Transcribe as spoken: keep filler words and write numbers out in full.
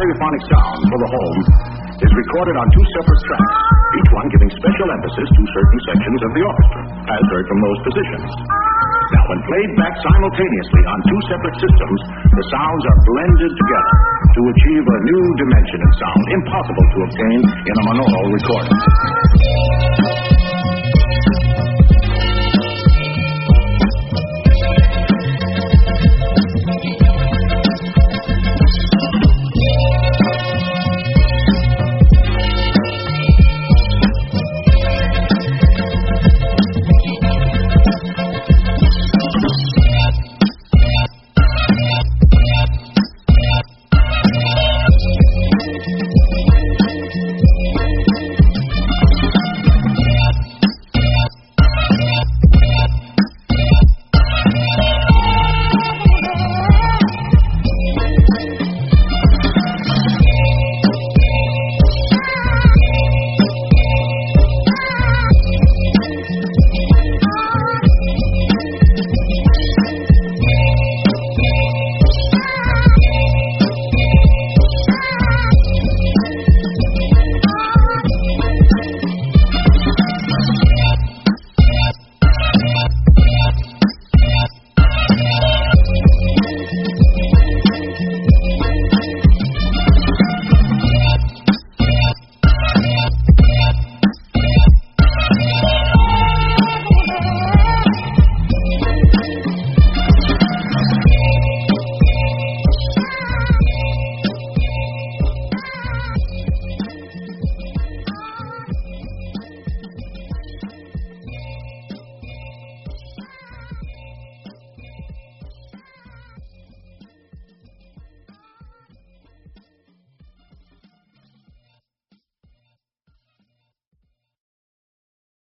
stereophonic sound for the home is recorded on two separate tracks, each one giving special emphasis to certain sections of the orchestra, as heard from those positions. Now, when played back simultaneously on two separate systems, the sounds are blended together to achieve a new dimension in sound impossible to obtain in a monaural recording.